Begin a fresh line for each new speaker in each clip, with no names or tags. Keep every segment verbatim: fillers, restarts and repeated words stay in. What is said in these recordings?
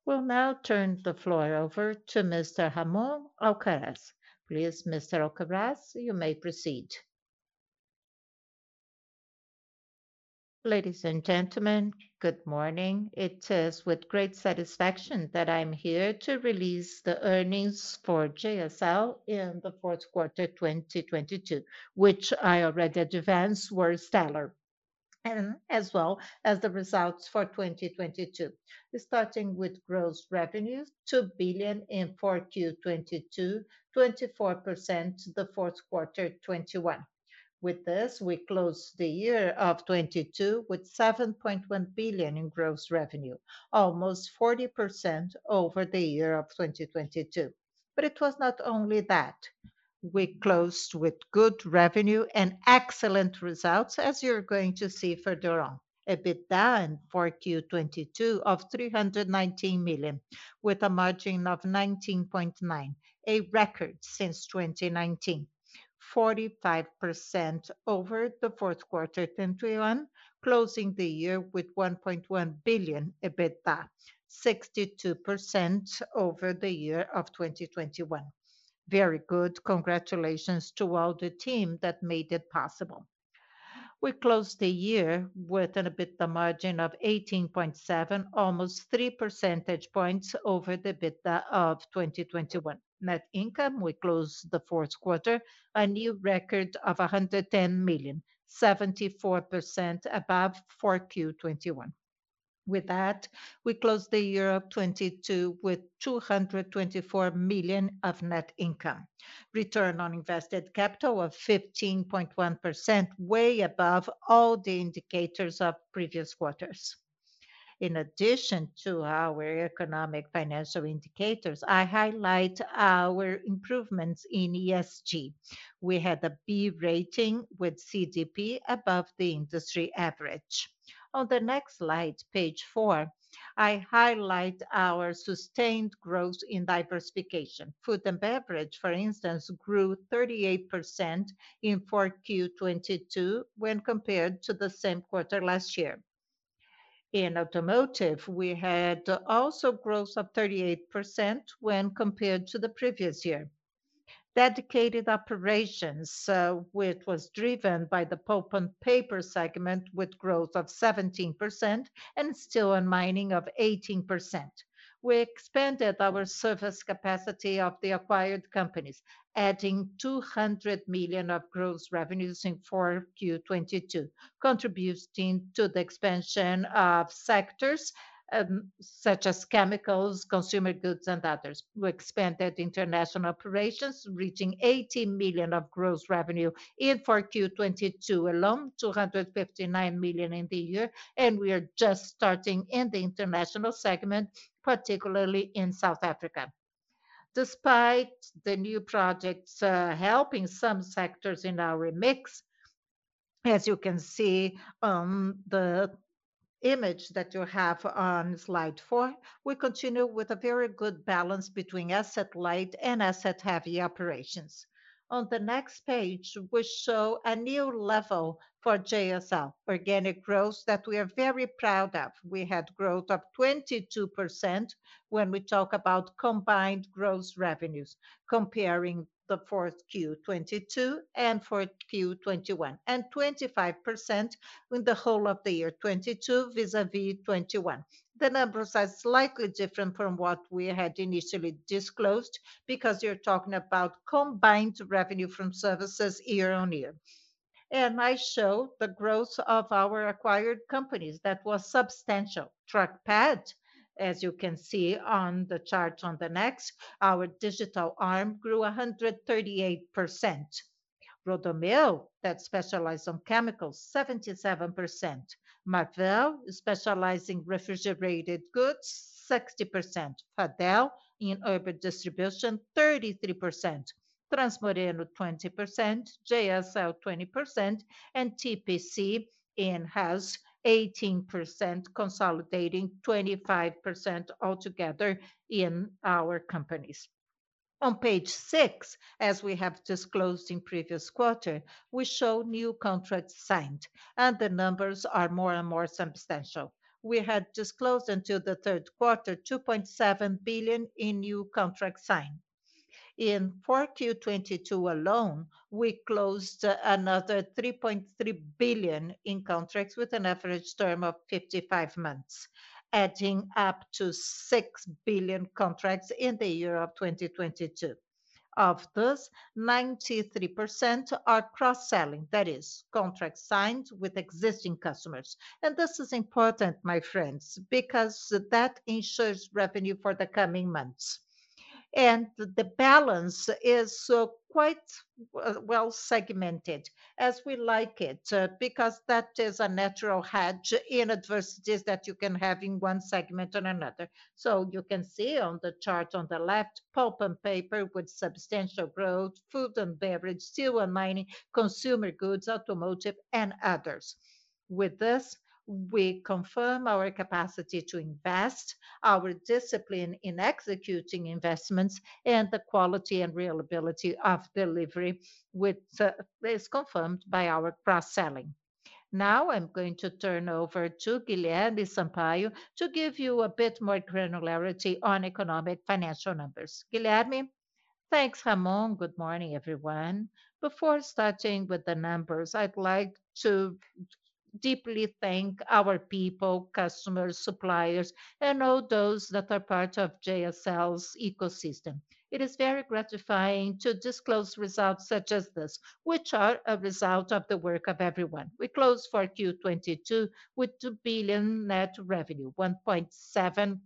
We'll now turn the floor over to mister Ramon Alcaraz. Please, mister Alcaraz, you may proceed. Ladies and gentlemen, good morning. It is with great satisfaction that I'm here to release the earnings for J S L in the fourth quarter twenty twenty-two, which I already advanced were stellar, and as well as the results for twenty twenty-two. Starting with gross revenues, two billion in four Q twenty-two, twenty-four percent the fourth quarter twenty-one. With this, we closed the year of twenty-two with seven point one billion in gross revenue, almost forty percent over the year of twenty twenty-two. But it was not only that. We closed with good revenue and excellent results, as you're going to see further on. EBITDA in four Q twenty-two of three hundred nineteen million, with a margin of nineteen point nine, a record since twenty nineteen. forty-five percent over the fourth quarter twenty-one, closing the year with one point one billion EBITDA, sixty-two percent over the year of twenty twenty-one. Very good. Congratulations to all the team that made it possible. We closed the year with an EBITDA margin of eighteen point seven, almost three percentage points over the EBITDA of twenty twenty-one. Net income, we closed the fourth quarter, a new record of one hundred ten million, seventy-four percent above four Q twenty-one. With that, we closed the year of twenty-two with two hundred twenty-four million of net income. Return on invested capital of fifteen point one percent, way above all the indicators of previous quarters. In addition to our economic financial indicators, I highlight our improvements in E S G. We had a B rating with C D P above the industry average. On the next slide, page four, I highlight our sustained growth in diversification. Food and beverage, for instance, grew thirty-eight percent in four Q twenty-two when compared to the same quarter last year. In automotive, we had also growth of thirty-eight percent when compared to the previous year. Dedicated operations, uh, which was driven by the pulp and paper segment with growth of seventeen percent, and steel and mining of eighteen percent. We expanded our service capacity of the acquired companies, adding two hundred million of gross revenues in four Q twenty-two, contributing to the expansion of sectors um, such as chemicals, consumer goods, and others. We expanded international operations, reaching eighty million of gross revenue in four Q twenty-two alone, two hundred fifty-nine million in the year, and we are just starting in the international segment, particularly in South Africa. Despite the new projects uh, helping some sectors in our mix, as you can see on the image that you have on slide four, we continue with a very good balance between asset light and asset heavy operations. On the next page, we show a new level for J S L, organic growth that we are very proud of. We had growth of twenty-two percent when we talk about combined gross revenues, comparing the fourth Q twenty-two and fourth Q twenty-one, and twenty-five percent in the whole of the year twenty-two vis-à-vis twenty-one. The numbers are slightly different from what we had initially disclosed because you're talking about combined revenue from services year-on-year. And I show the growth of our acquired companies that was substantial. Trackpad, as you can see on the chart on the next, our digital arm grew one hundred thirty-eight percent. Rodomeu, that specializes on chemicals, seventy-seven percent. Marvel, specializing in refrigerated goods, sixty percent. Fadel, in urban distribution, thirty-three percent. Transmoreno, twenty percent. J S L, twenty percent. And T P C in-house, eighteen percent, consolidating twenty-five percent altogether in our companies. On page six, as we have disclosed in previous quarter, we show new contracts signed, and the numbers are more and more substantial. we had disclosed until the third quarter two point seven billion in new contracts signed. In four Q twenty-two alone, we closed uh, another three point three billion in contracts with an average term of fifty-five months, adding up to six billion contracts in the year of twenty twenty-two. Of this, ninety-three percent are cross-selling, that is, contracts signed with existing customers. And this is important, my friends, because that ensures revenue for the coming months. And the balance is uh, quite uh, well segmented as we like it, uh, because that is a natural hedge in adversities that you can have in one segment or another. So you can see on the chart on the left, pulp and paper with substantial growth, food and beverage, steel and mining, consumer goods, automotive, and others. With this, we confirm our capacity to invest, our discipline in executing investments, and the quality and reliability of delivery, which uh, is confirmed by our cross-selling. Now I'm going to turn over to Guilherme Sampaio to give you a bit more granularity on economic financial numbers. Guilherme? Thanks, Ramon. Good morning, everyone. Before starting with the numbers, I'd like to deeply thank our people, customers, suppliers, and all those that are part of J S L's ecosystem. It is very gratifying to disclose results such as this, which are a result of the work of everyone. We closed for Q twenty-two with two billion net revenue, one point seven,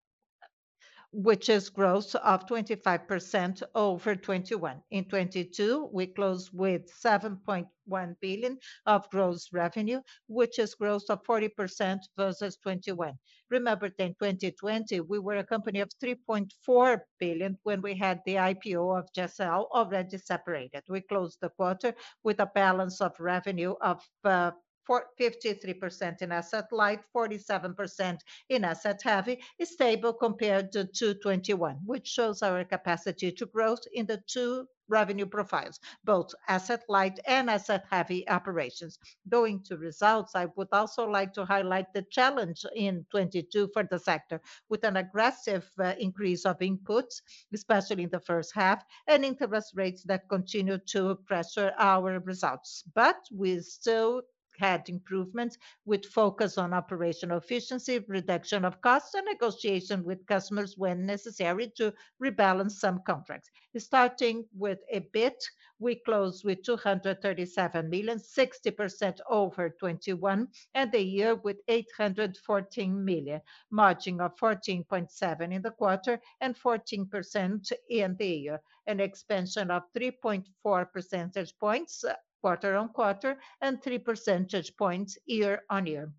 which is growth of twenty-five percent over twenty-one. In twenty-two, we closed with seven point one billion of gross revenue, which is growth of forty percent versus twenty-one. Remember that in twenty twenty, we were a company of three point four billion when we had the I P O of J S L already separated. We closed the quarter with a balance of revenue of uh, for fifty-three percent in asset light, forty-seven percent in asset heavy, is stable compared to two twenty-one, which shows our capacity to growth in the two revenue profiles, both asset light and asset heavy operations. Going to results, I would also like to highlight the challenge in twenty-two for the sector, with an aggressive uh, increase of inputs, especially in the first half, and interest rates that continue to pressure our results. But we still had improvements with focus on operational efficiency, reduction of costs, and negotiation with customers when necessary to rebalance some contracts. Starting with EBIT, we closed with two hundred thirty-seven million, sixty percent over twenty-one, and the year with eight hundred fourteen million, margin of fourteen point seven in the quarter and fourteen percent in the year, an expansion of three point four percentage points quarter-on-quarter and three percentage points year-on-year.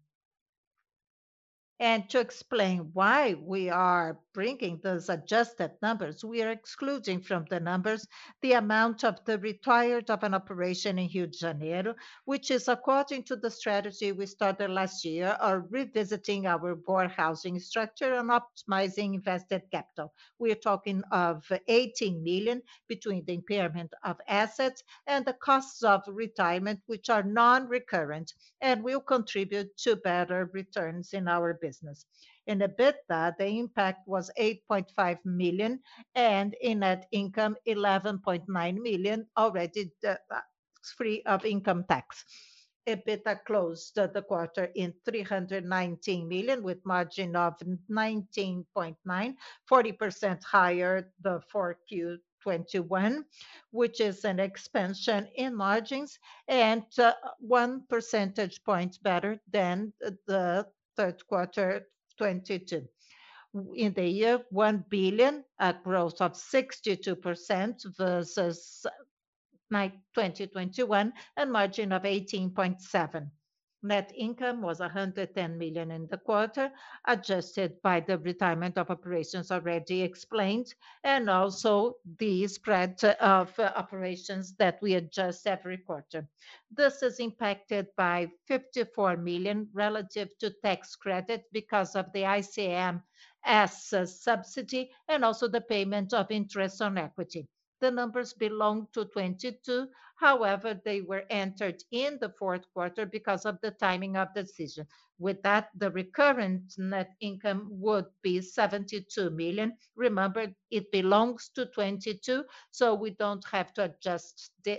And to explain why we are bringing those adjusted numbers, we are excluding from the numbers the amount of the retired of an operation in Rio de Janeiro, which is according to the strategy we started last year, or revisiting our warehousing structure and optimizing invested capital. We are talking of eighteen million between the impairment of assets and the costs of retirement, which are non-recurrent and will contribute to better returns in our business. In EBITDA, the impact was eight point five million, and in net income, eleven point nine million, already uh, free of income tax. EBITDA closed the quarter in three hundred nineteen million with margin of nineteen point nine, forty percent higher the four Q twenty-one, which is an expansion in margins and uh, one percentage point better than the third quarter twenty-two. In the year, one billion, a growth of sixty-two percent versus twenty twenty-one, and margin of eighteen point seven. Net income was one hundred ten million in the quarter, adjusted by the retirement of operations already explained, and also the spread of uh, operations that we adjust every quarter. This is impacted by fifty-four million relative to tax credit because of the I C M S subsidy and also the payment of interest on equity. The numbers belong to twenty-two. However, they were entered in the fourth quarter because of the timing of the decision. With that, the recurrent net income would be seventy-two million. Remember, it belongs to twenty-two, so we don't have to adjust the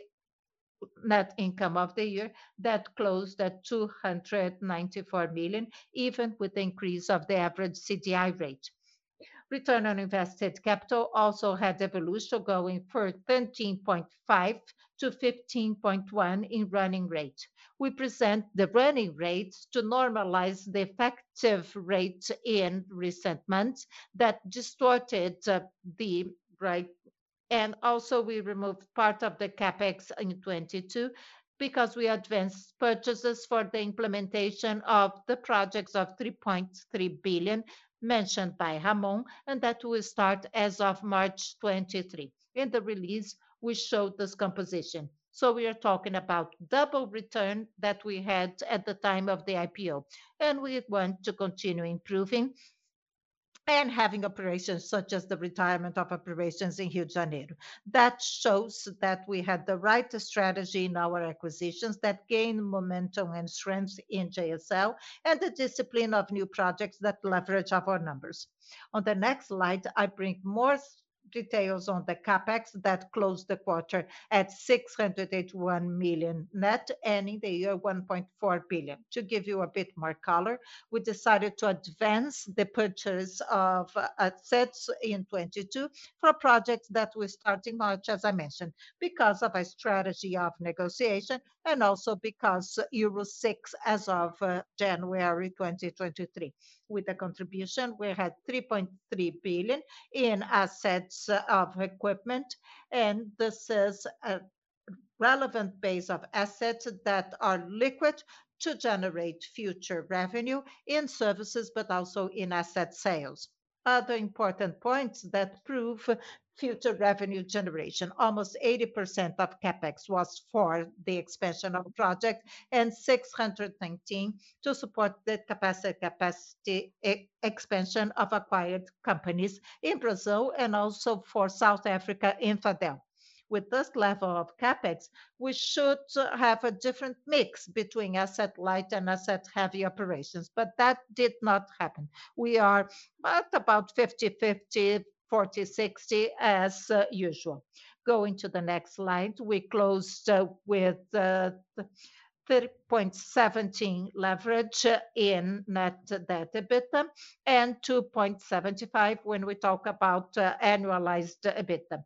net income of the year that closed at two hundred ninety-four million, even with the increase of the average C D I rate. Return on invested capital also had evolution going from thirteen point five to fifteen point one in running rate. We present the running rate to normalize the effective rate in recent months that distorted uh, the right, and also we removed part of the CapEx in twenty-two because we advanced purchases for the implementation of the projects of three point three billion mentioned by Ramon, and that will start as of March twenty-three. In the release, we showed this composition. So we are talking about double return that we had at the time of the I P O, and we want to continue improving and having operations such as the retirement of operations in Rio de Janeiro. That shows that we had the right strategy in our acquisitions that gain momentum and strength in J S L, and the discipline of new projects that leverage our numbers. On the next slide, I bring more details on the CapEx that closed the quarter at six hundred eighty-one million net, ending the year one point four billion. To give you a bit more color, we decided to advance the purchase of uh, assets in twenty-two for projects that will start in March, as I mentioned, because of a strategy of negotiation and also because Euro six as of uh, January twenty twenty-three. With the contribution, we had three point three billion in assets uh, of equipment, and this is a relevant base of assets that are liquid to generate future revenue in services, but also in asset sales. Other important points that prove future revenue generation. Almost eighty percent of CapEx was for the expansion of project and six hundred nineteen to support the capacity capacity e- expansion of acquired companies in Brazil and also for South Africa Infadel. With this level of CapEx, we should uh, have a different mix between asset light and asset heavy operations, but that did not happen. We are at about fifty fifty, forty sixty as uh, usual. Going to the next slide, we closed uh, with uh, three point one seven leverage uh, in net debt EBITDA and two point seven five when we talk about uh, annualized EBITDA.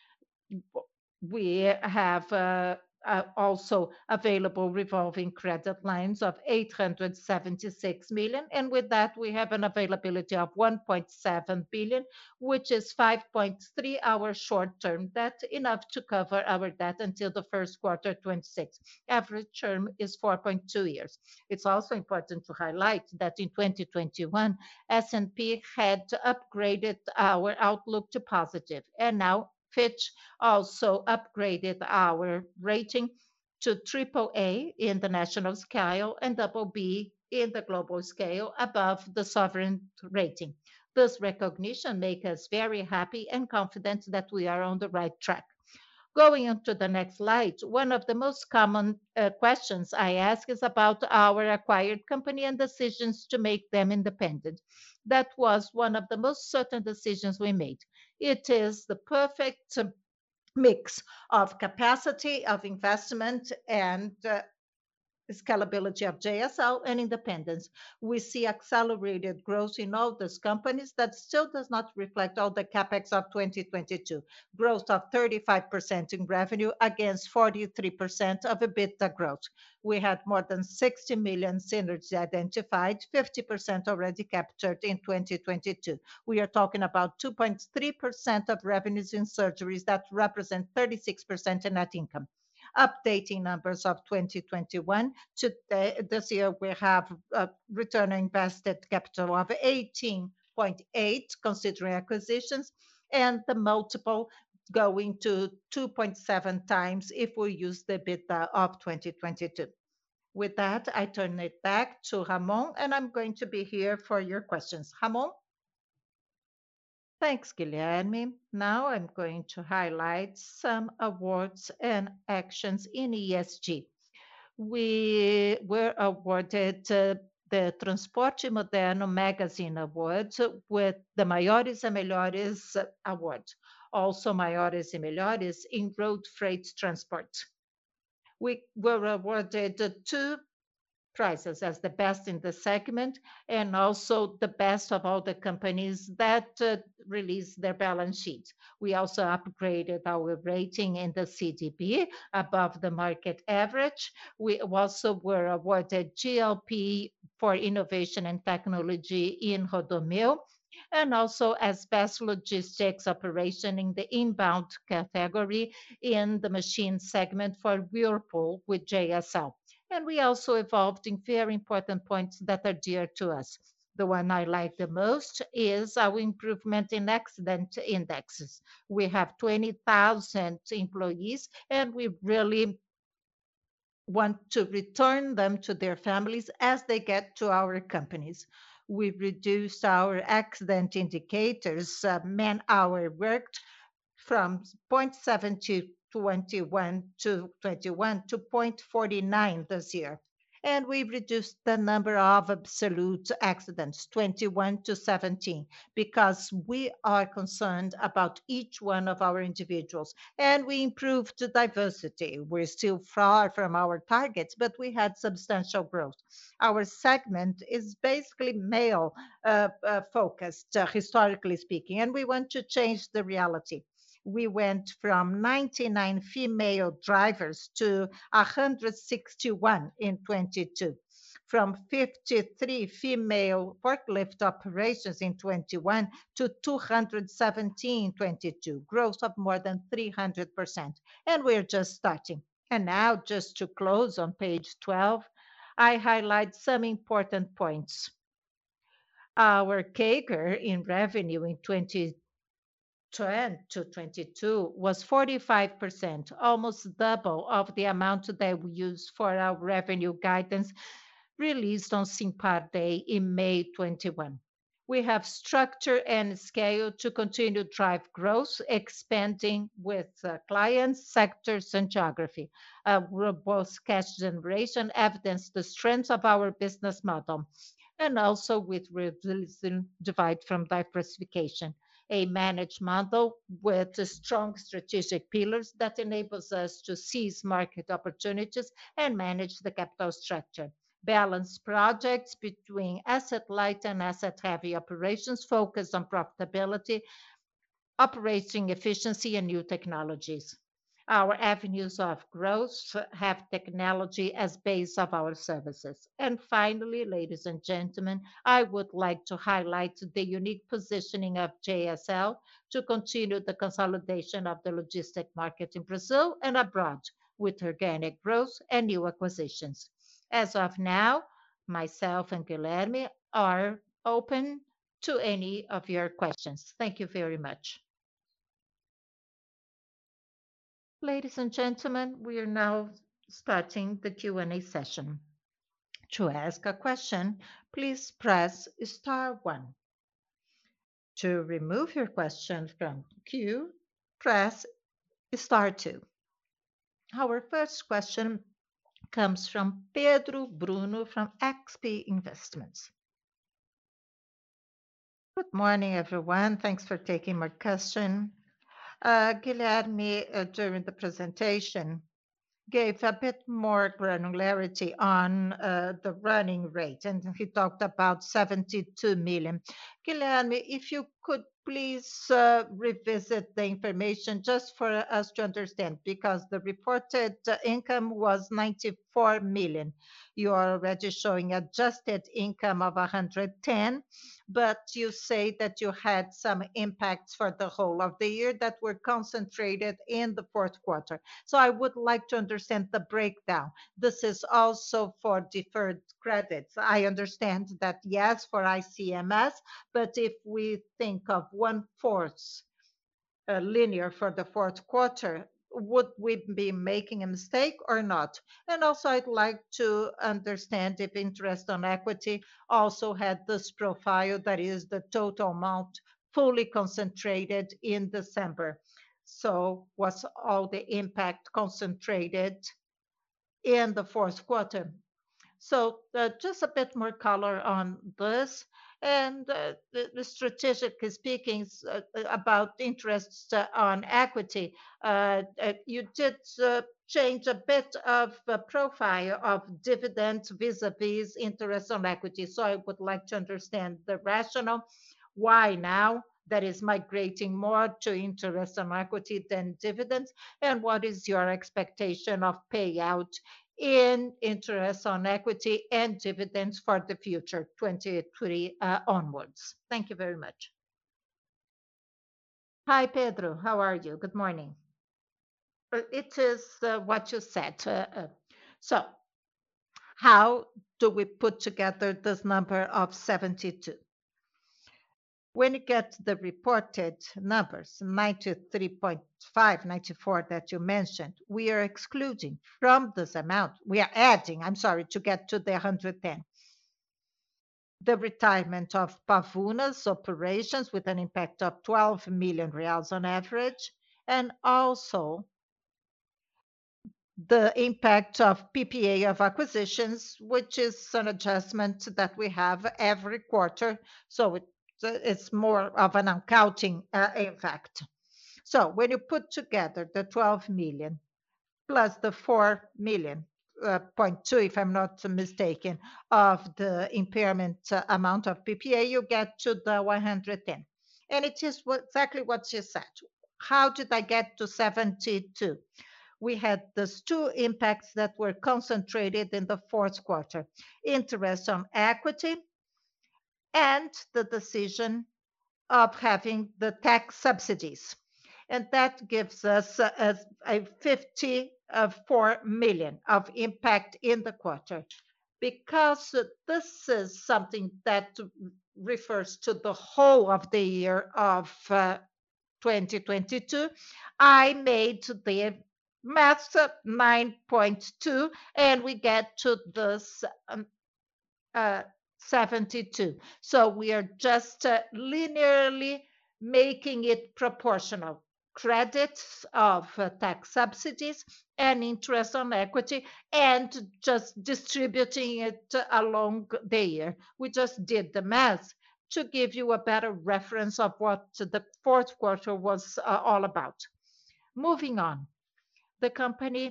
We have uh, uh, also available revolving credit lines of eight hundred seventy-six million, and with that, we have an availability of one point seven billion, which is five point three our short-term debt, enough to cover our debt until the first quarter twenty-six. Average term is four point two years. It's also important to highlight that in twenty twenty-one, S and P had upgraded our outlook to positive, and now Fitch also upgraded our rating to triple A in the national scale and double B in the global scale above the sovereign rating. This recognition makes us very happy and confident that we are on the right track. Going on to the next slide, one of the most common uh, questions I ask is about our acquired company and decisions to make them independent. That was one of the most certain decisions we made. It is the perfect uh, mix of capacity of investment and uh, scalability of J S L and independence. We see accelerated growth in all these companies that still does not reflect all the CapEx of twenty twenty-two. Growth of thirty-five percent in revenue against forty-three percent of EBITDA growth. We had more than sixty million synergies identified, fifty percent already captured in twenty twenty-two. We are talking about two point three percent of revenues in surgeries that represent thirty-six percent in net income. Updating numbers of twenty twenty-one. Today, this year, we have a return on invested capital of eighteen point eight, considering acquisitions, and the multiple going to two point seven times if we use the EBITDA of twenty twenty-two. With that, I turn it back to Ramon, and I'm going to be here for your questions. Ramon? Thanks, Guilherme. Now I'm going to highlight some awards and actions in E S G. We were awarded uh, the Transporte Moderno Magazine Awards with the Maiores e Melhores Award, also Maiores e Melhores in road freight transport. We were awarded uh, two prizes as the best in the segment and also the best of all the companies that uh, release their balance sheets. We also upgraded our rating in the C D B above the market average. We also were awarded G L P for innovation and technology in Rodomeu and also as best logistics operation in the inbound category in the machine segment for Whirlpool with J S L. And we also evolved in very important points that are dear to us. The one I like the most is our improvement in accident indexes. We have twenty thousand employees, and we really want to return them to their families as they get to our companies. We reduced our accident indicators, uh, man hour worked, from zero point seven to twenty-one to twenty-one to zero point four nine this year. And we reduced the number of absolute accidents, twenty-one to seventeen, because we are concerned about each one of our individuals. And we improved the diversity. We're still far from our targets, but we had substantial growth. Our segment is basically male uh, uh, focused, uh, historically speaking, and we want to change the reality. We went from ninety-nine female drivers to one hundred sixty-one in twenty-two, from fifty-three female forklift operations in twenty-one to two hundred seventeen in twenty-two, growth of more than three hundred percent. And we're just starting. And now, just to close on page twelve, I highlight some important points. Our CAGR in revenue in twenty twenty to twenty-two was forty-five percent, almost double of the amount that we used for our revenue guidance released on Simpar Day in May twenty-one. We have structure and scale to continue to drive growth, expanding with uh, clients, sectors, and geography. A robust cash generation evidence the strength of our business model, and also with reducing divide from diversification, a managed model with strong strategic pillars that enables us to seize market opportunities and manage the capital structure. Balance projects between asset light and asset heavy operations focused on profitability, operating efficiency, and new technologies. Our avenues of growth have technology as base of our services. And finally, ladies and gentlemen, I would like to highlight the unique positioning of J S L to continue the consolidation of the logistic market in Brazil and abroad with organic growth and new acquisitions. As of now, myself and Guilherme are open to any of your questions. Thank you very much. Ladies and gentlemen, we are now starting the Q and A session. To ask a question, please press star one. To remove your question from queue, press star two. Our first question comes from Pedro Bruno from X P Investments. Good morning, everyone. Thanks for taking my question. Uh, Guilherme, uh, during the presentation, gave a bit more granularity on uh, the running rate, and he talked about seventy-two million. Guilherme, if you could please uh, revisit the information just for us to understand, because the reported uh, income was ninety-four million. You are already showing adjusted income of one hundred ten, but you say that you had some impacts for the whole of the year that were concentrated in the fourth quarter. So I would like to understand the breakdown. This is also for deferred credits. I understand that, yes, for I C M S, but if we think of one-fourth uh, linear for the fourth quarter, would we be making a mistake or not? And also, I'd like to understand if interest on equity also had this profile, that is the total amount fully concentrated in December. So was all the impact concentrated in the fourth quarter? So uh, just a bit more color on this. And uh, the, the strategically speaking s- uh, uh, about interests uh, on equity, uh, uh, you did uh, change a bit of the profile of dividends vis-a-vis interest on equity. So I would like to understand the rationale why now that is migrating more to interest on equity than dividends, and what is your expectation of payout in interest on equity and dividends for the future, twenty-three uh, onwards. Thank you very much. Hi, Pedro. How are you? Good morning. Uh, It is uh, what you said. Uh, uh, So, how do we put together this number of seventy-two? When you get the reported numbers, ninety-three point five, ninety-four that you mentioned, we are excluding from this amount, we are adding, I'm sorry, to get to the one hundred ten, the retirement of Pavuna's operations with an impact of twelve million reais on average, and also the impact of P P A of acquisitions, which is an adjustment that we have every quarter. So it, it's more of an accounting uh, impact. So when you put together the twelve million plus the four million, uh, point two, if I'm not mistaken, of the impairment uh, amount of P P A, you get to the one hundred ten. And it is what, exactly what she said. How did I get to seventy-two? We had those two impacts that were concentrated in the fourth quarter: interest on equity and the decision of having the tax subsidies. And that gives us a, a fifty-four million of impact in the quarter. Because this is something that refers to the whole of the year of uh, twenty twenty-two, I made the math nine point two, and we get to this um, uh, seventy-two. So we are just uh, linearly making it proportional. Credits of uh, tax subsidies and interest on equity, and just distributing it along the year. We just did the math to give you a better reference of what the fourth quarter was uh, all about. Moving on, the company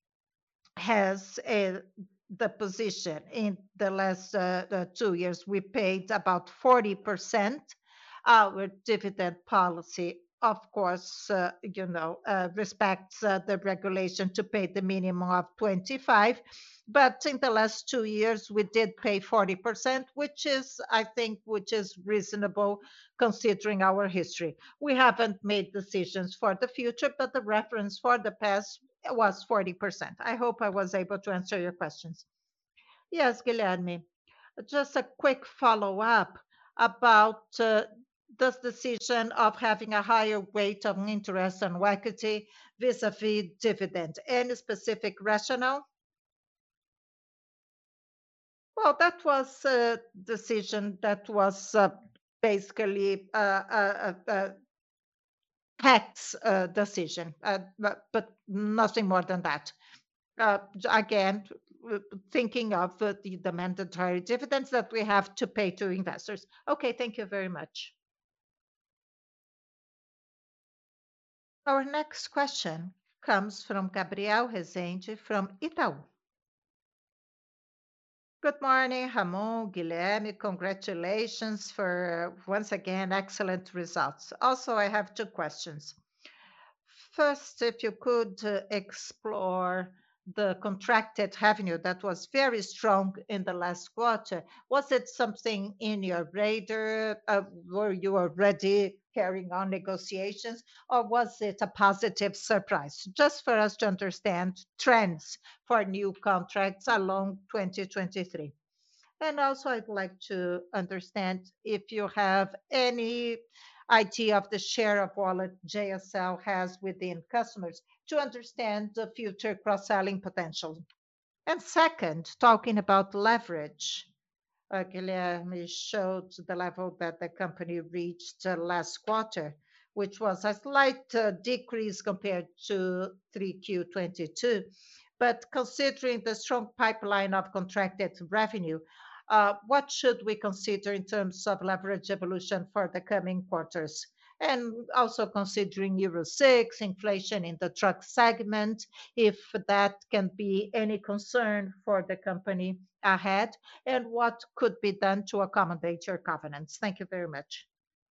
has a, the position in the last uh, uh, two years. We paid about forty percent. Our dividend policy, of course, uh, you know, uh, respects uh, the regulation to pay the minimum of twenty-five. But in the last two years, we did pay forty percent, which is, I think, which is reasonable considering our history. We haven't made decisions for the future, but the reference for the past was forty percent. I hope I was able to answer your questions. Yes, Guilherme, just a quick follow-up about uh, this decision of having a higher weight of interest on equity vis-à-vis dividend. Any specific rationale? Well, that was a decision that was uh, basically uh, a, a, a tax uh, decision, uh, but, but nothing more than that. Uh, again, uh, thinking of the, the, the mandatory dividends that we have to pay to investors. Okay, thank you very much. Our next question comes from Gabriel Rezende from Itaú. Good morning, Ramon, Guilherme. Congratulations for once again excellent results. Also, I have two questions. First, if you could uh, explore the contracted revenue that was very strong in the last quarter. Was it something in your radar? Uh, Were you already carrying on negotiations, or was it a positive surprise? Just for us to understand trends for new contracts along twenty twenty-three. And also, I'd like to understand if you have any idea of the share of wallet J S L has within customers to understand the future cross-selling potential. And second, talking about leverage, uh, Guilherme showed the level that the company reached uh, last quarter, which was a slight uh, decrease compared to three Q twenty-two. But considering the strong pipeline of contracted revenue, uh, what should we consider in terms of leverage evolution for the coming quarters? And also considering Euro six, inflation in the truck segment, if that can be any concern for the company ahead, and what could be done to accommodate your covenants. Thank you very much.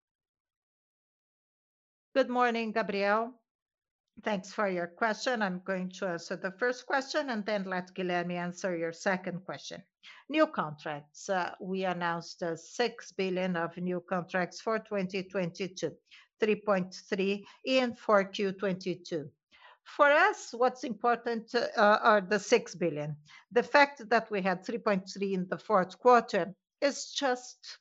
Good morning, Gabriel. Thanks for your question. I'm going to answer the first question and then let Guilherme answer your second question. New contracts. Uh, we announced uh, six billion of new contracts for twenty twenty-two, three point three in four Q twenty-two. For us, what's important uh, are the six billion. The fact that we had three point three in the fourth quarter is just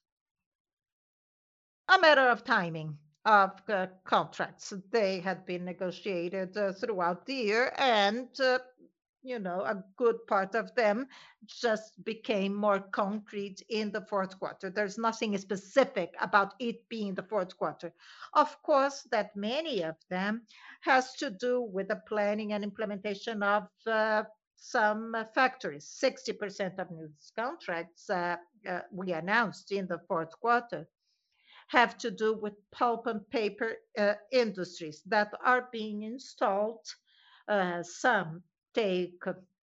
a matter of timing of uh, contracts. They had been negotiated uh, throughout the year, and uh, you know, a good part of them just became more concrete in the fourth quarter. There's nothing specific about it being the fourth quarter. Of course, that many of them has to do with the planning and implementation of uh, some uh, factories. sixty percent of new contracts uh, uh, we announced in the fourth quarter have to do with pulp and paper uh, industries that are being installed. Uh, some take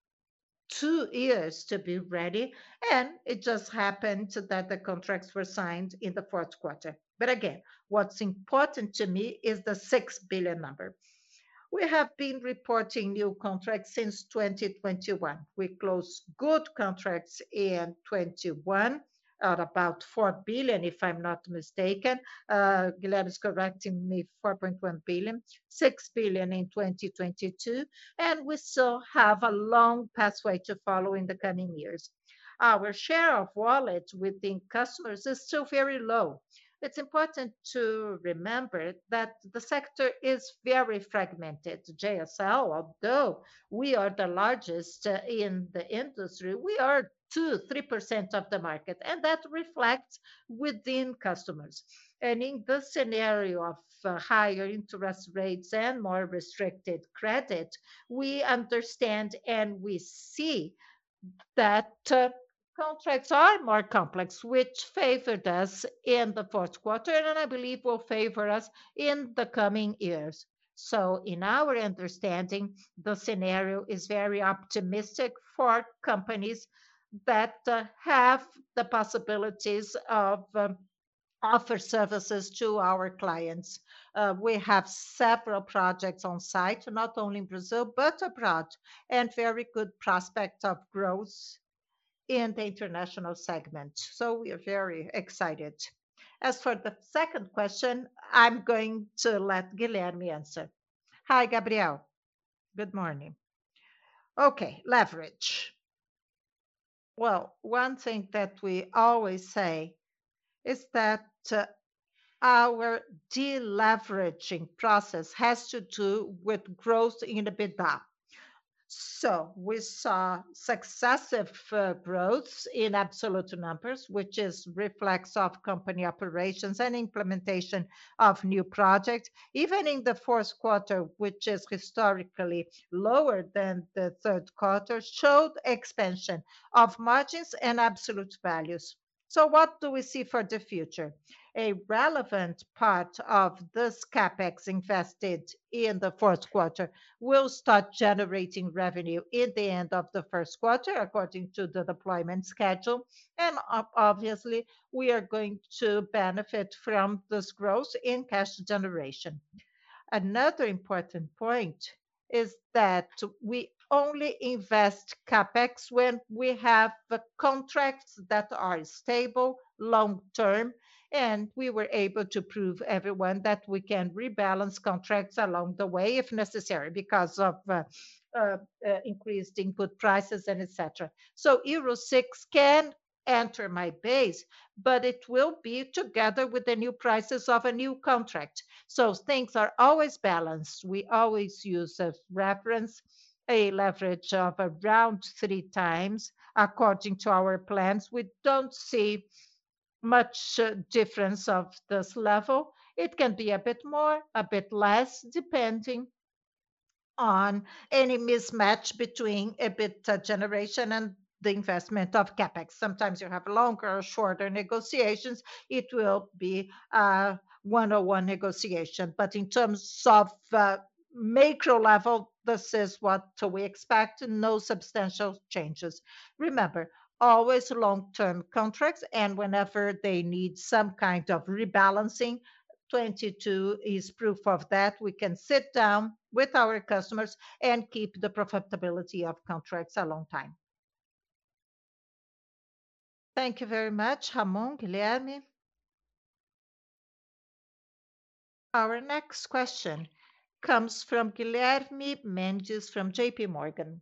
two years to be ready, and it just happened that the contracts were signed in the fourth quarter. But again, what's important to me is the six billion number. We have been reporting new contracts since twenty twenty-one. We closed good contracts in twenty-one at about four billion, if I'm not mistaken. Uh, Guilherme is correcting me, four point one billion, six billion in twenty twenty-two, and we still have a long pathway to follow in the coming years. Our share of wallet within customers is still very low. It's important to remember that the sector is very fragmented. J S L, although we are the largest uh, in the industry, we are two, three percent of the market, and that reflects within customers. And in the scenario of uh, higher interest rates and more restricted credit, we understand and we see that uh, contracts are more complex, which favored us in the fourth quarter, and I believe will favor us in the coming years. So, in our understanding, the scenario is very optimistic for companies that uh, have the possibilities of um, offer services to our clients. Uh, we have several projects on site, not only in Brazil, but abroad, and very good prospect of growth in the international segment. So we are very excited. As for the second question, I'm going to let Guilherme answer. Hi, Gabriel. Good morning. Okay, leverage. Well, one thing that we always say is that uh, our deleveraging process has to do with growth in EBITDA. So we saw successive uh, growths in absolute numbers, which is reflex of company operations and implementation of new projects. Even in the fourth quarter, which is historically lower than the third quarter, showed expansion of margins and absolute values. So what do we see for the future? A relevant part of this CapEx invested in the fourth quarter will start generating revenue in the end of the first quarter, according to the deployment schedule. And ob- obviously, we are going to benefit from this growth in cash generation. Another important point is that we only invest CapEx when we have the contracts that are stable, long-term, and we were able to prove everyone that we can rebalance contracts along the way if necessary because of uh, uh, uh, increased input prices and et cetera. So Euro six can enter my base, but it will be together with the new prices of a new contract. So things are always balanced. We always use as reference a leverage of around three times. according to our plans. We don't see much uh, difference of this level. It can be a bit more, a bit less, depending on any mismatch between EBITDA generation and the investment of CapEx. Sometimes you have longer or shorter negotiations. It will be a one-on-one negotiation. But in terms of uh, macro level, this is what we expect, no substantial changes. Remember, always long-term contracts, and whenever they need some kind of rebalancing, twenty-two is proof of that. We can sit down with our customers and keep the profitability of contracts a long time. Thank you very much, Ramon, Guilherme. Our next question comes from Guilherme Mendes from J P Morgan.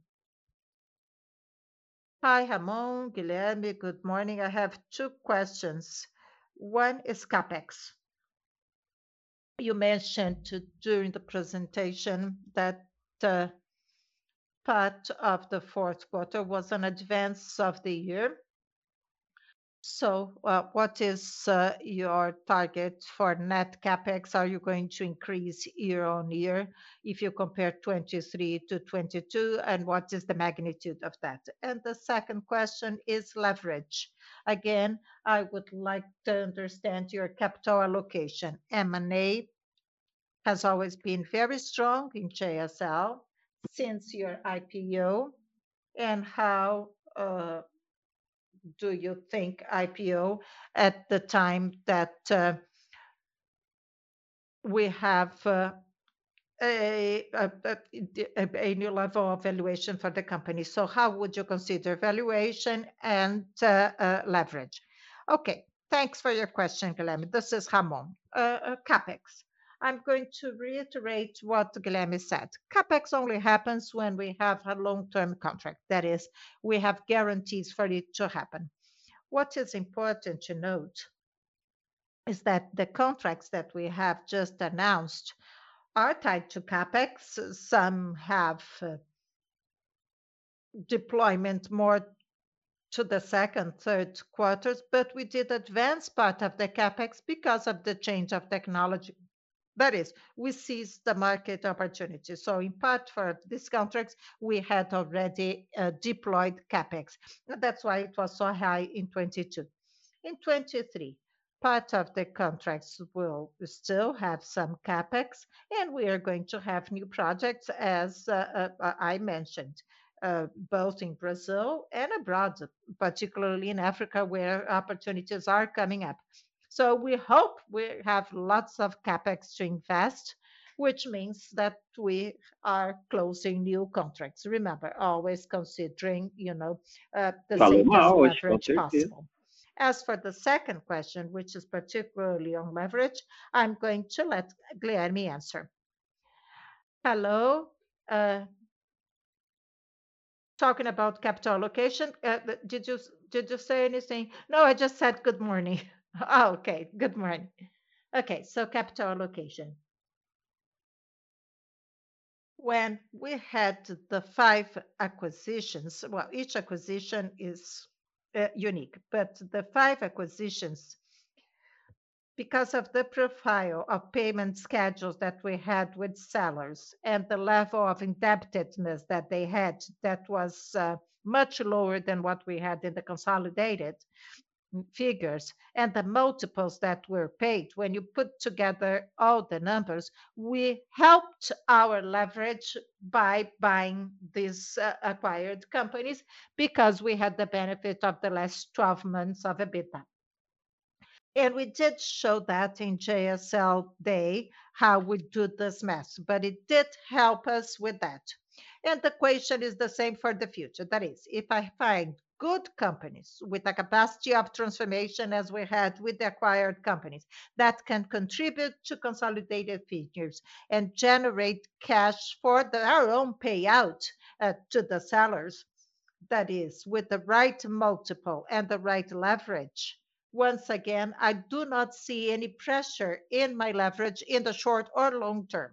Hi, Ramon, Guilherme, good morning. I have two questions. One is CapEx. You mentioned during the presentation that uh, part of the fourth quarter was an advance of the year. So, uh, what is uh, your target for net CapEx? Are you going to increase year on year if you compare twenty-three to twenty-two, and what is the magnitude of that? And the second question is leverage. Again, I would like to understand your capital allocation. M and A has always been very strong in J S L since your I P O, and how uh, do you think I P O at the time that uh, we have uh, a, a, a, a new level of valuation for the company? So how would you consider valuation and uh, uh, leverage? Okay, thanks for your question, Guilherme. This is Ramon. Uh, uh, CapEx. I'm going to reiterate what Guilherme said. CapEx only happens when we have a long-term contract. That is, we have guarantees for it to happen. What is important to note is that the contracts that we have just announced are tied to CapEx. Some have uh, deployment more to the second, third quarters, but we did advance part of the CapEx because of the change of technology. That is, we seized the market opportunity. So in part for these contracts, we had already uh, deployed CapEx. That's why it was so high in twenty-two. In twenty-three, part of the contracts will still have some CapEx, and we are going to have new projects, as uh, uh, I mentioned, uh, both in Brazil and abroad, particularly in Africa, where opportunities are coming up. So we hope we have lots of CapEx to invest, which means that we are closing new contracts. Remember, always considering, you know, uh, the
Falou
safest
mal hoje, com
leverage
certeza.
possible. As for the second question, which is particularly on leverage, I'm going to let Guilherme answer. Hello. Uh, talking about capital allocation, uh, th- did you did you say anything? No, I just said good morning. Oh, okay, good morning. Okay, so capital allocation. When we had the five acquisitions, well, each acquisition is uh, unique, but the five acquisitions, because of the profile of payment schedules that we had with sellers and the level of indebtedness that they had, that was uh, much lower than what we had in the consolidated figures, and the multiples that were paid, when you put together all the numbers, we helped our leverage by buying these uh, acquired companies because we had the benefit of the last twelve months of EBITDA. And we did show that in J S L Day, how we do this math, but it did help us with that. And the question is the same for the future. That is, if I find good companies with a capacity of transformation as we had with the acquired companies that can contribute to consolidated figures and generate cash for the, our own payout uh, to the sellers, that is, with the right multiple and the right leverage, once again, I do not see any pressure in my leverage in the short or long term.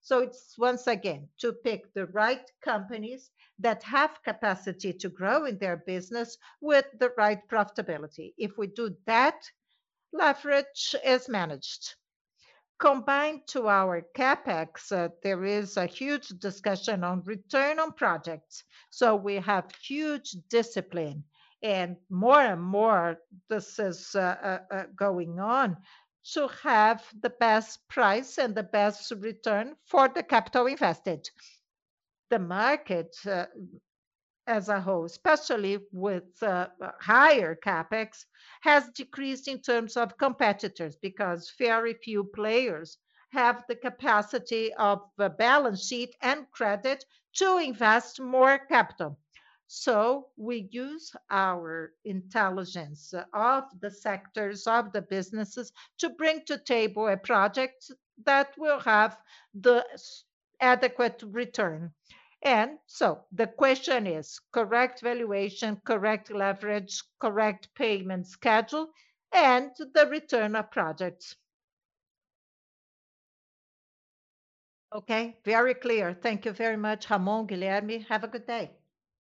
So it's once again to pick the right companies that have capacity to grow in their business with the right profitability. If we do that, leverage is managed. Combined to our CapEx, uh, there is a huge discussion on return on projects. So we have huge discipline, and more and more this is uh, uh, uh, going on to have the best price and the best return for the capital invested. The market uh, as a whole, especially with uh, higher capex, has decreased in terms of competitors because very few players have the capacity of the balance sheet and credit to invest more capital. So we use our intelligence of the sectors of the businesses to bring to table a project that will have the adequate return. And so the question is correct valuation, correct leverage, correct payment schedule, and the return of projects. Okay, very clear. Thank you very much, Ramon, Guilherme. Have a good day.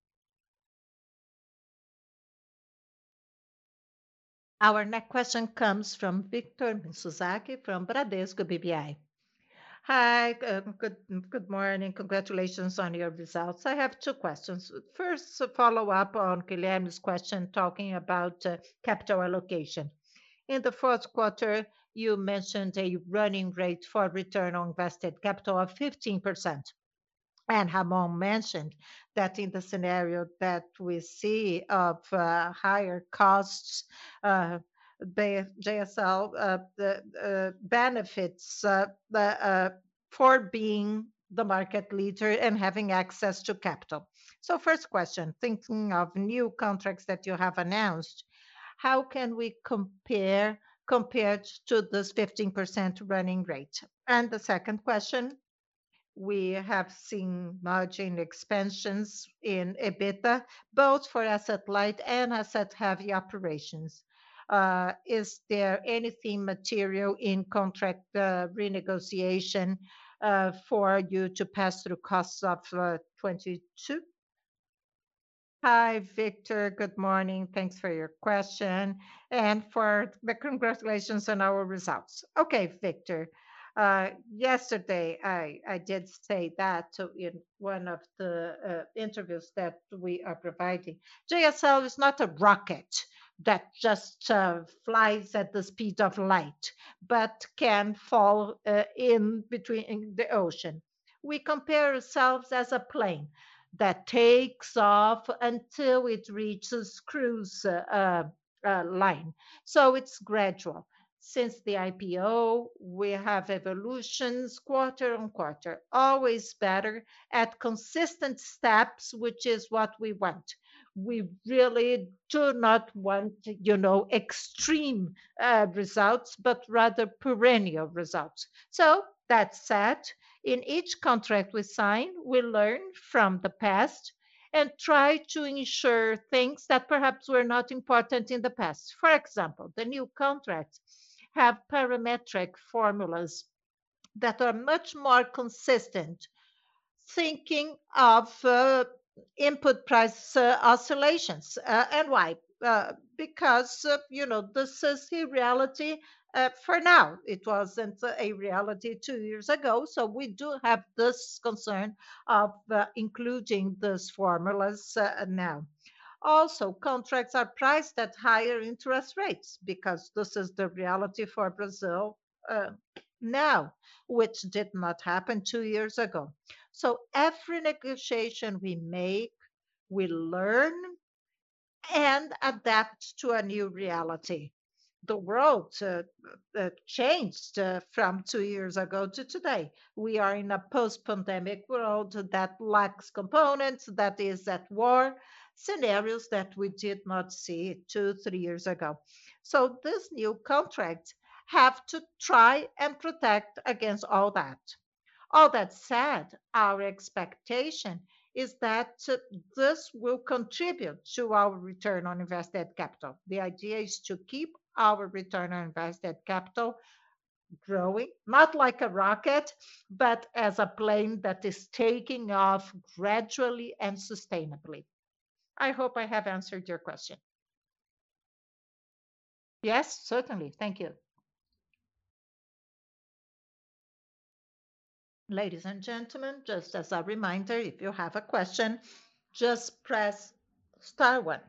Our next question comes from Victor Mizusaki from Bradesco B B I. Hi, um, good good morning. Congratulations on your results. I have two questions. First, a follow-up on Guilherme's question talking about uh, capital allocation. In the fourth quarter, you mentioned a running rate for return on invested capital of fifteen percent. And Ramon mentioned that in the scenario that we see of uh, higher costs, uh, the J S L uh, the, uh, benefits uh, the, uh, for being the market leader and having access to capital. So, first question, thinking of new contracts that you have announced, how can we compare compared to this fifteen percent running rate? And the second question, we have seen margin expansions in EBITDA, both for asset-light and asset-heavy operations. Uh, Is there anything material in contract uh, renegotiation uh, for you to pass through costs of uh, twenty-two? Hi, Victor. Good morning. Thanks for your question and for the congratulations on our results. Okay, Victor. Uh, yesterday, I, I did say that to- in one of the uh, interviews that we are providing. J S L is not a rocket that just uh, flies at the speed of light, but can fall uh, in between in the ocean. We compare ourselves as a plane that takes off until it reaches cruise uh, uh, uh, line. So it's gradual. Since the I P O, we have evolutions quarter on quarter, always better at consistent steps, which is what we want. We really do not want, you know, extreme uh, results, but rather perennial results. So that said, in each contract we sign, we learn from the past and try to ensure things that perhaps were not important in the past. For example, the new contracts have parametric formulas that are much more consistent, thinking of uh, input price uh, oscillations. Uh, and why? Uh, because, uh, you know, this is a reality uh, for now. It wasn't a reality two years ago. So we do have this concern of uh, including these formulas uh, now. Also, contracts are priced at higher interest rates because this is the reality for Brazil uh, now, which did not happen two years ago. So every negotiation we make, we learn and adapt to a new reality. The world uh, uh, changed uh, from two years ago to today. We are in a post pandemic world that lacks components, that is at war, scenarios that we did not see two, three years ago. So, these new contracts have to try and protect against all that. All that said, our expectation is that uh, this will contribute to our return on invested capital. The idea is to keep our return on invested capital growing, not like a rocket, but as a plane that is taking off gradually and sustainably. I hope I have answered your question. Yes, certainly. Thank you. Ladies and gentlemen, just as a reminder, if you have a question, just press star one.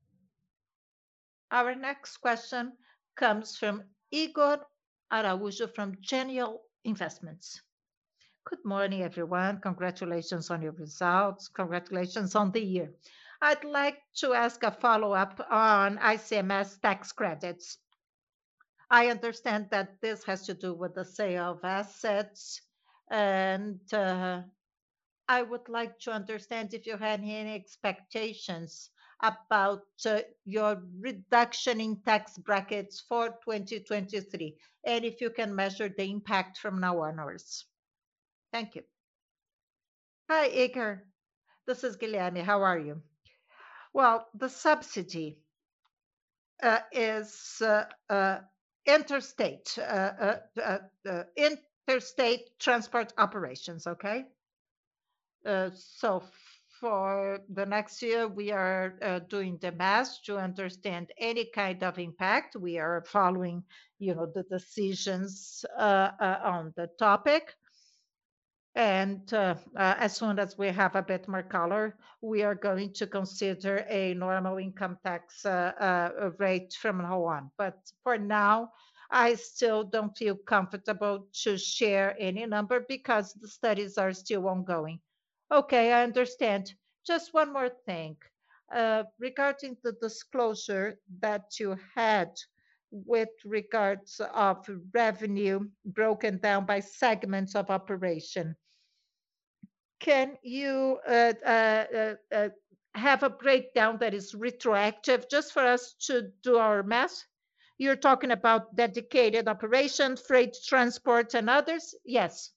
Our next question comes from Igor Araújo from Genial Investments. Good morning, everyone. Congratulations on your results. Congratulations on the year. I'd like to ask a follow-up on I C M S tax credits. I understand that this has to do with the sale of assets, and uh, I would like to understand if you had any expectations about uh, your reduction in tax brackets for twenty twenty-three, and if you can measure the impact from now onwards. Thank you. Hi, Igor. This is Guilherme. How are you? Well, the subsidy uh, is uh, uh, interstate, uh, uh, uh, uh, interstate transport operations, okay? Uh, so for the next year, we are uh, doing the math to understand any kind of impact. We are following, you know, the decisions uh, uh, on the topic. And uh, uh, as soon as we have a bit more color, we are going to consider a normal income tax uh, uh, rate from now on. But for now, I still don't feel comfortable to share any number because the studies are still ongoing. Okay, I understand. Just one more thing. Uh, regarding the disclosure that you had with regards of revenue broken down by segments of operation, can you uh, uh, uh, uh, have a breakdown that is retroactive just for us to do our math? You're talking about dedicated operation, freight transport, and others? Yes.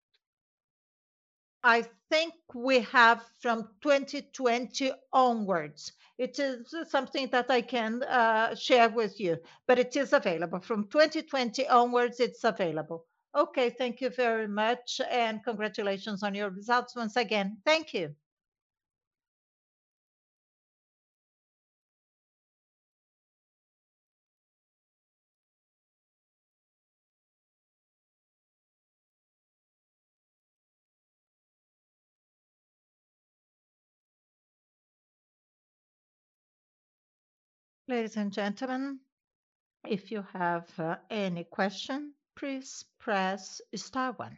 I think we have from twenty twenty onwards. It is something that I can uh, share with you, but it is available. From twenty twenty onwards, it's available. Okay, thank you very much, and congratulations on your results once again. Thank you. Ladies and gentlemen, if you have uh, any question, please press star one.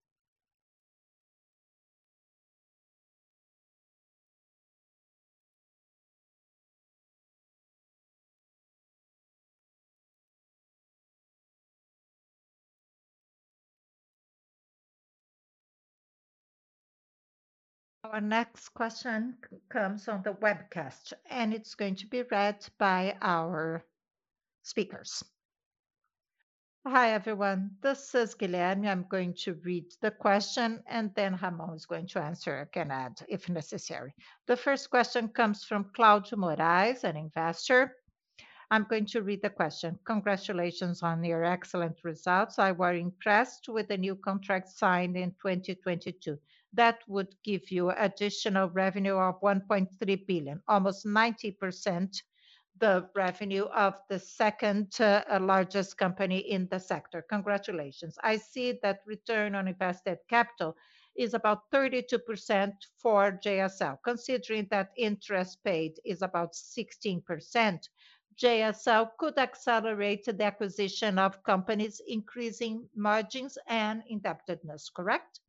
Our next question c- comes on the webcast, and it's going to be read by our speakers. Hi, everyone. This is Guilherme. I'm going to read the question, and then Ramon is going to answer, can add if necessary. The first question comes from Claudio Moraes, an investor. I'm going to read the question. Congratulations on your excellent results. I was impressed with the new contract signed in twenty twenty-two. That would give you additional revenue of one point three billion, almost ninety percent the revenue of the second uh, uh, largest company in the sector. Congratulations. I see that return on invested capital is about thirty-two percent for J S L. Considering that interest paid is about sixteen percent, J S L could accelerate the acquisition of companies, increasing margins and indebtedness, correct?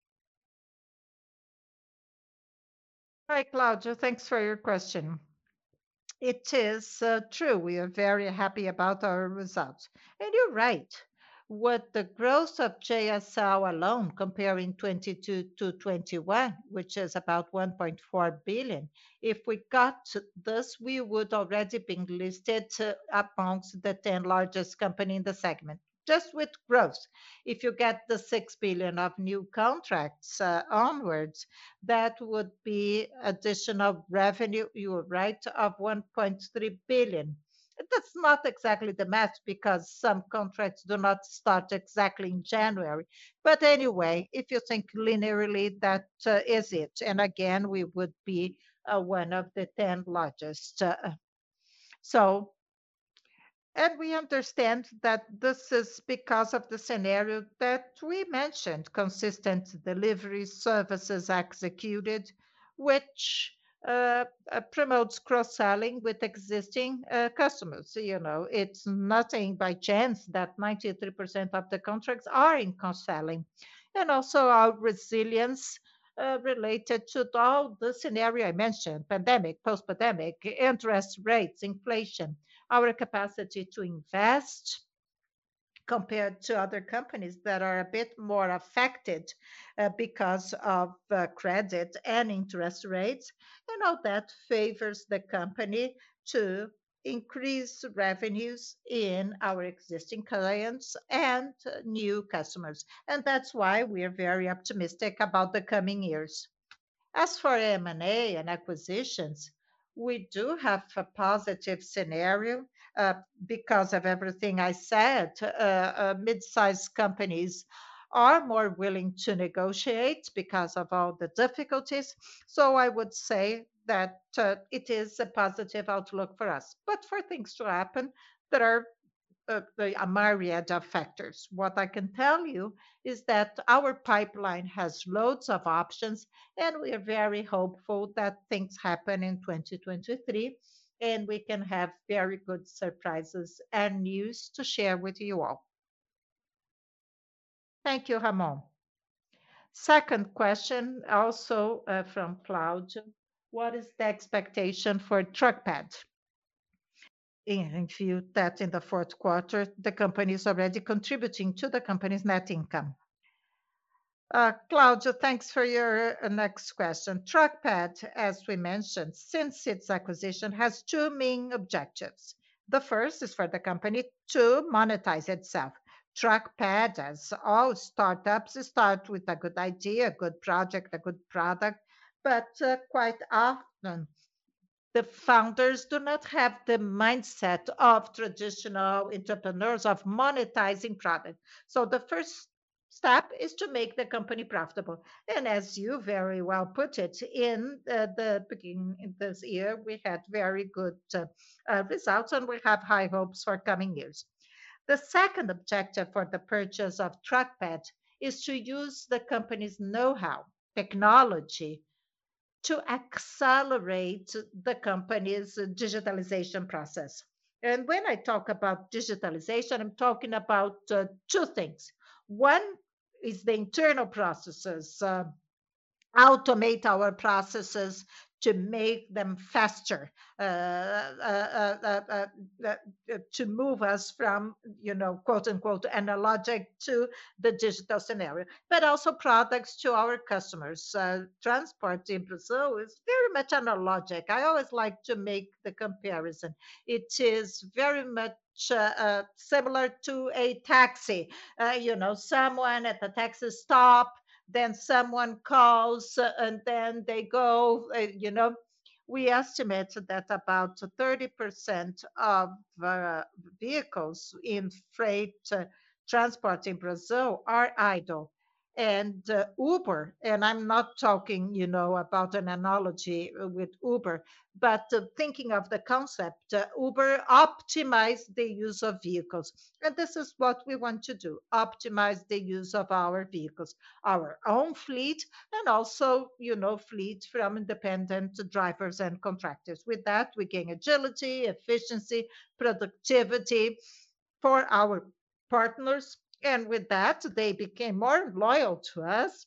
Hi, Claudio. Thanks for your question. It is uh, true. We are very happy about our results. And you're right. With the growth of J S L alone, comparing twenty-two to twenty-one, which is about one point four billion, if we got to this, we would already been listed uh, amongst the ten largest company in the segment. Just with growth, if you get the six billion of new contracts uh, onwards, that would be additional revenue, you are right, of one point three billion. That's not exactly the math because some contracts do not start exactly in January. But anyway, if you think linearly, that uh, is it. And again, we would be uh, one of the ten largest. Uh, so and we understand that this is because of the scenario that we mentioned, consistent delivery services executed, which uh, uh, promotes cross-selling with existing uh, customers. You know, it's nothing by chance that ninety-three percent of the contracts are in cross-selling. And also our resilience uh, related to all the scenario I mentioned, pandemic, post-pandemic, interest rates, inflation, our capacity to invest compared to other companies that are a bit more affected uh, because of uh, credit and interest rates. And all that favors the company to increase revenues in our existing clients and uh, new customers. And that's why we're very optimistic about the coming years. As for M and A and acquisitions, we do have a positive scenario uh, because of everything I said. Uh, uh, mid-sized companies are more willing to negotiate because of all the difficulties. So I would say that uh, it is a positive outlook for us. But for things to happen, there are uh, the- a myriad of factors. What I can tell you is that our pipeline has loads of options, and we are very hopeful that things happen in twenty twenty-three, and we can have very good surprises and news to share with you all. Thank you, Ramon. Second question, also uh, from Claudio. What is the expectation for TruckPad? In view that in the fourth quarter, the company is already contributing to the company's net income. Uh, Claudio, thanks for your uh, next question. TruckPad, as we mentioned, since its acquisition, has two main objectives. The first is for the company to monetize itself. TruckPad, as all startups, start with a good idea, a good project, a good product, but uh, quite often the founders do not have the mindset of traditional entrepreneurs of monetizing product. So the first step is to make the company profitable. And as you very well put it, in uh, the beginning of this year, we had very good uh, uh, results and we have high hopes for coming years. The second objective for the purchase of TruckPad is to use the company's know-how, technology, to accelerate the company's digitalization process. And when I talk about digitalization, I'm talking about uh, two things. One is the internal processes, uh, automate our processes to make them faster, uh, uh, uh, uh, uh, uh, to move us from, you know, quote unquote, analogic to the digital scenario, but also products to our customers. Uh, transport in Brazil is very much analogic. I always like to make the comparison. It is very much uh, uh, similar to a taxi. Uh, you know, someone at the taxi stop, then someone calls uh, and then they go, uh, you know, we estimate that about thirty percent of uh, vehicles in freight uh, transport in Brazil are idle. And uh, Uber, and I'm not talking, you know, about an analogy with Uber, but uh, thinking of the concept, uh, Uber optimize the use of vehicles. And this is what we want to do, optimize the use of our vehicles, our own fleet, and also, you know, fleet from independent drivers and contractors. With that, we gain agility, efficiency, productivity for our partners. And with that, they became more loyal to us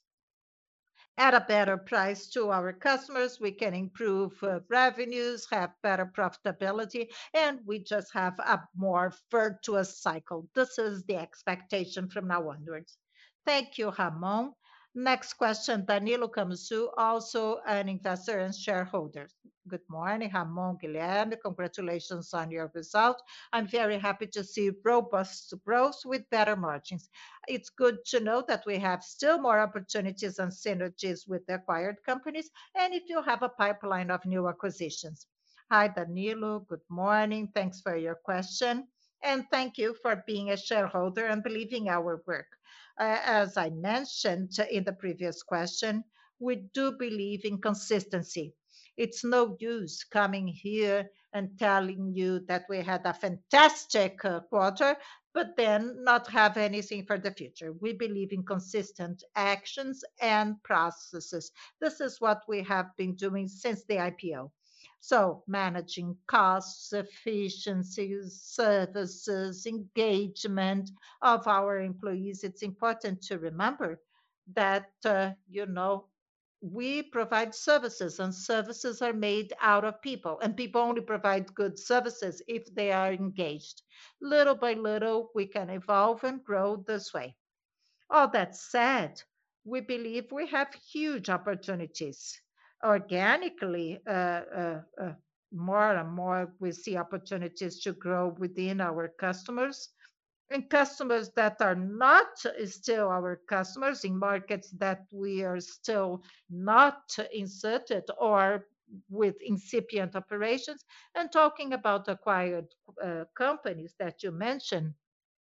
at a better price to our customers. We can improve uh, revenues, have better profitability, and we just have a more virtuous cycle. This is the expectation from now onwards. Thank you, Ramon. Next question, Danilo Camusu, also an investor and shareholder. Good morning, Ramon, Guilherme. Congratulations on your result. I'm very happy to see robust growth with better margins. It's good to know that we have still more opportunities and synergies with the acquired companies, and if you have a pipeline of new acquisitions. Hi, Danilo. Good morning. Thanks for your question. And thank you for being a shareholder and believing our work. Uh, as I mentioned in the previous question, we do believe in consistency. It's no use coming here and telling you that we had a fantastic uh, quarter, but then not have anything for the future. We believe in consistent actions and processes. This is what we have been doing since the I P O. So managing costs, efficiencies, services, engagement of our employees. It's important to remember that, uh, you know, we provide services and services are made out of people and people only provide good services if they are engaged. Little by little, we can evolve and grow this way. All that said, we believe we have huge opportunities. Organically, uh, uh, uh, more and more we see opportunities to grow within our customers and customers that are not still our customers in markets that we are still not inserted or with incipient operations. And talking about acquired uh, companies that you mentioned,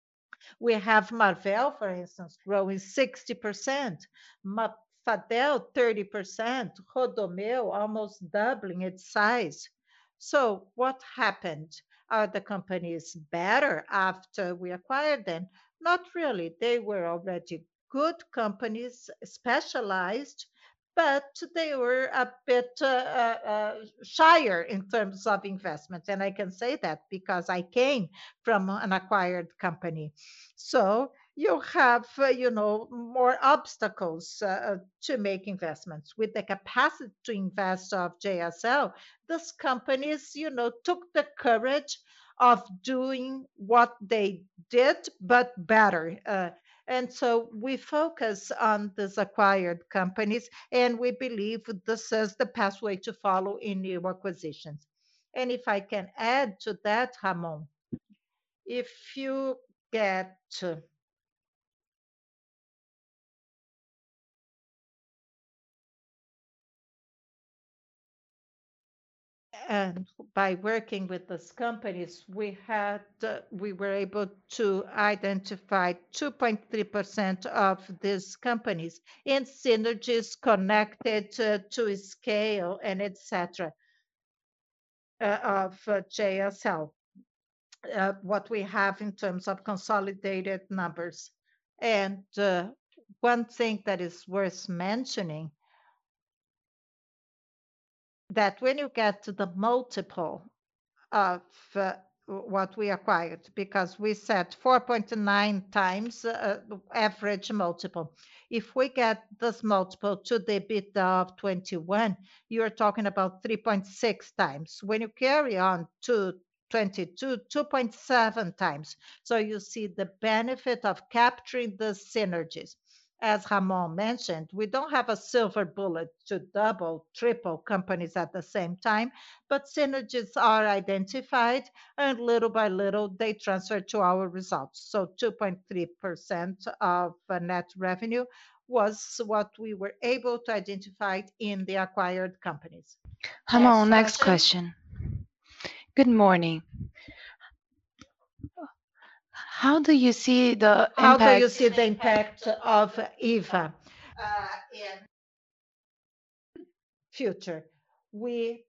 we have Marvel, for instance, growing sixty percent, Ma- Fadel thirty percent, Rodomeu almost doubling its size. So, what happened? Are the companies better after we acquired them? Not really. They were already good companies, specialized, but they were a bit uh, uh, uh, shyer in terms of investment. And I can say that because I came from an acquired company. So you have, uh, you know, more obstacles uh, to make investments. With the capacity to invest of J S L, these companies, you know, took the courage of doing what they did, but better. Uh, and so we focus on these acquired companies, and we believe this is the pathway to follow in new acquisitions. And if I can add to that, Ramon, if you get and by working with these companies, we had uh, we were able to identify two point three percent of these companies in synergies connected uh, to scale and et cetera uh, of uh, J S L, uh, what we have in terms of consolidated numbers. And uh, one thing that is worth mentioning that when you get to the multiple of uh, what we acquired, because we set four point nine times uh, average multiple. If we get this multiple to the EBITDA of twenty-one, you're talking about three point six times. When you carry on to twenty-two, two point seven times. So you see the benefit of capturing the synergies. As Ramon mentioned, we don't have a silver bullet to double, triple companies at the same time, but synergies are identified and little by little they transfer to our results. So two point three percent of uh, net revenue was what we were able to identify in the acquired companies. Next
Ramon, next
question.
question. Good morning. How do you see the
How do you
impact?
see the impact of EVA uh, in future? We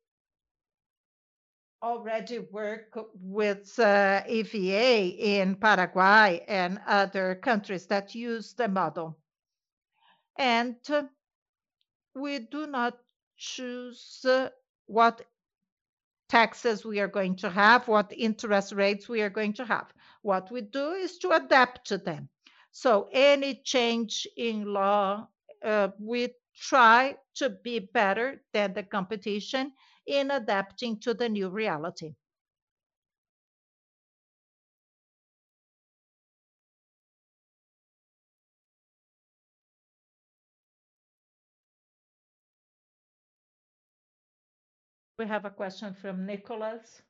already work with uh, E V A in Paraguay and other countries that use the model. And uh, we do not choose uh, what taxes we are going to have, what interest rates we are going to have. What we do is to adapt to them. So any change in law, uh, we try to be better than the competition in adapting to the new reality. We have a question from Nicholas.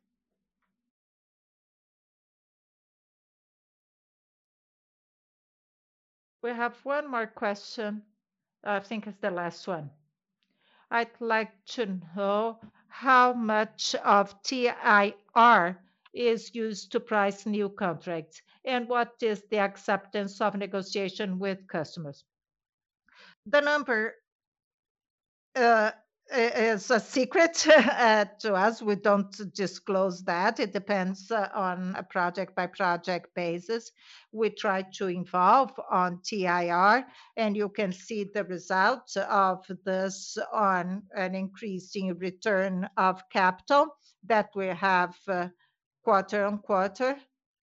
We have one more question. I think it's the last one. I'd like to know how much of T I R is used to price new contracts, and what is the acceptance of negotiation with customers. The number uh, is a secret uh, to us. We don't disclose that. It depends uh, on a project by project basis. We try to involve on T I R, and you can see the results of this on an increasing return of capital that we have uh, quarter on quarter.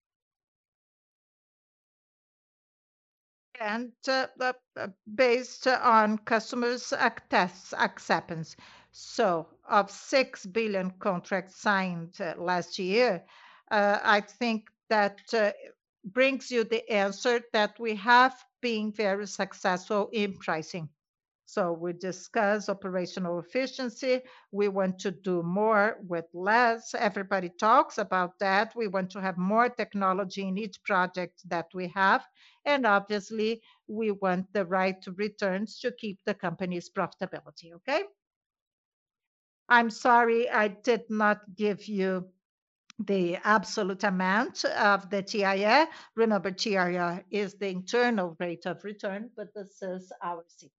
And uh, uh, uh, based on customers' actes- acceptance. So, of six billion contracts signed uh, last year, uh, I think that uh, brings you the answer that we have been very successful in pricing. So we discuss operational efficiency. We want to do more with less. Everybody talks about that. We want to have more technology in each project that we have. And obviously, we want the right returns to keep the company's profitability. Okay. I'm sorry I did not give you the absolute amount of the T I R. Remember, T I R is the internal rate of return, but this is our secret.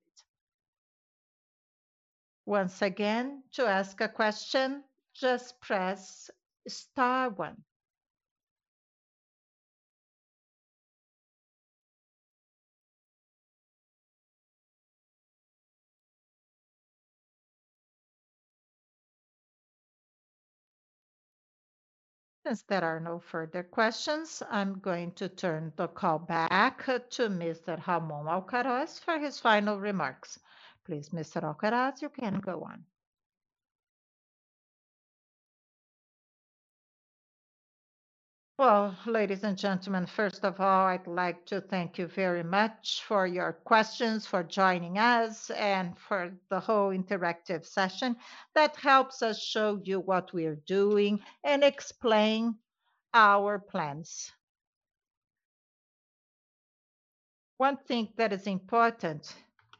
Once again, to ask a question, just press star one. Since there are no further questions, I'm going to turn the call back to mister Ramon Alcaraz for his final remarks. Please, mister Alcaraz, you can go on. Well, ladies and gentlemen, first of all, I'd like to thank you very much for your questions, for joining us, and for the whole interactive session that helps us show you what we are doing and explain our plans. One thing that is important,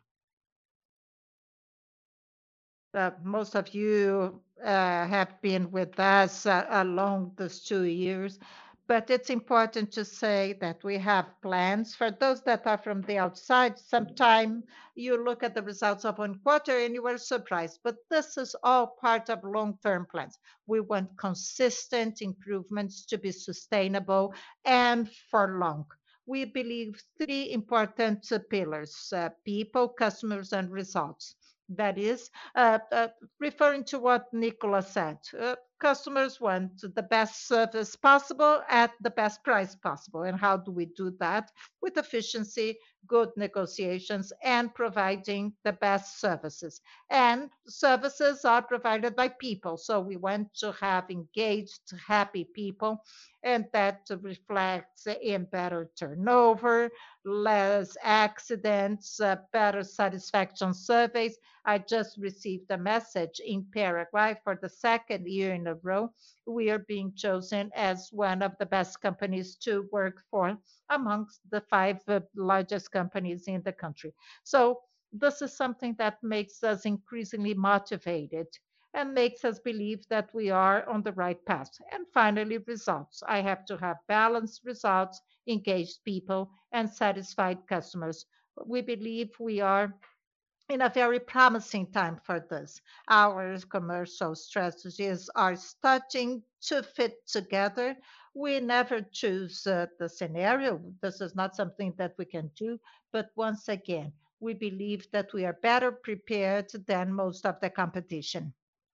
uh, most of you uh, have been with us uh, along these two years, but it's important to say that we have plans. For those that are from the outside, sometime you look at the results of one quarter and you are surprised, but this is all part of long-term plans. We want consistent improvements to be sustainable and for long. We believe three important uh, pillars: uh, people, customers, and results. That is, uh, uh, referring to what Nicola said, uh, customers want the best service possible at the best price possible. And how do we do that? With efficiency, good negotiations, and providing the best services. And services are provided by people. So we want to have engaged, happy people, and that reflects in better turnover, less accidents, uh, better satisfaction surveys. I just received a message in Paraguay for the second year in a row. We are being chosen as one of the best companies to work for amongst the five uh, largest companies in the country. So, this is something that makes us increasingly motivated and makes us believe that we are on the right path. And finally, results. I have to have balanced results, engaged people, and satisfied customers. We believe we are in a very promising time for this. Our commercial strategies are starting to fit together. We never choose uh, the scenario. This is not something that we can do. But once again, we believe that we are better prepared than most of the competition.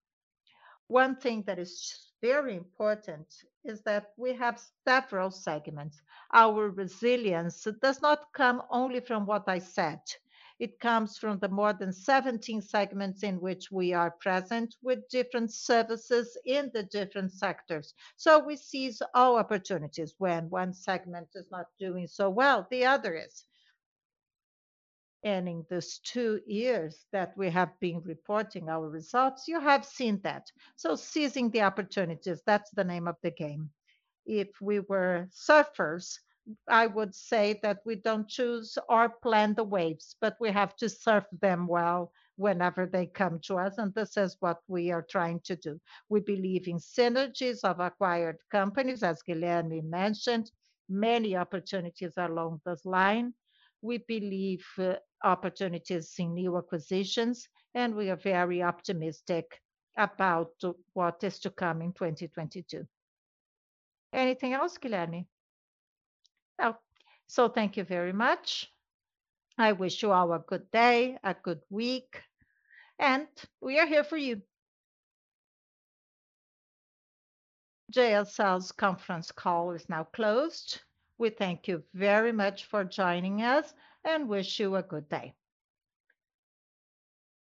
One thing that is very important is that we have several segments. Our resilience does not come only from what I said. It comes from the more than seventeen segments in which we are present with different services in the different sectors. So we seize all opportunities. When one segment is not doing so well, the other is. And in these two years that we have been reporting our results, you have seen that. So seizing the opportunities, that's the name of the game. If we were surfers, I would say that we don't choose or plan the waves, but we have to surf them well whenever they come to us. And this is what we are trying to do. We believe in synergies of acquired companies, as Guilherme mentioned, many opportunities along this line. We believe uh, opportunities in new acquisitions, and we are very optimistic about what is to come in twenty twenty-two. Anything else, Guilherme? No. So thank you very much. I wish you all a good day, a good week, and we are here for you. J S L's conference call is now closed. We thank you very much for joining us and wish you a good day.